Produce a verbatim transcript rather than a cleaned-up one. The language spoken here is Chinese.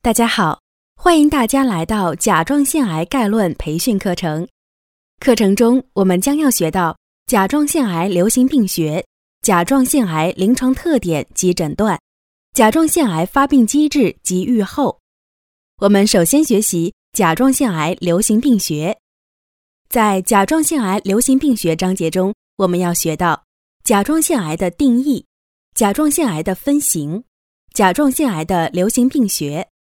大家好，欢迎大家来到甲状腺癌概论培训课程。课程中，我们将要学到甲状腺癌流行病学、甲状腺癌临床特点及诊断、甲状腺癌发病机制及预后。我们首先学习甲状腺癌流行病学。在甲状腺癌流行病学章节中，我们要学到甲状腺癌的定义、甲状腺癌的分型、甲状腺癌的流行病学、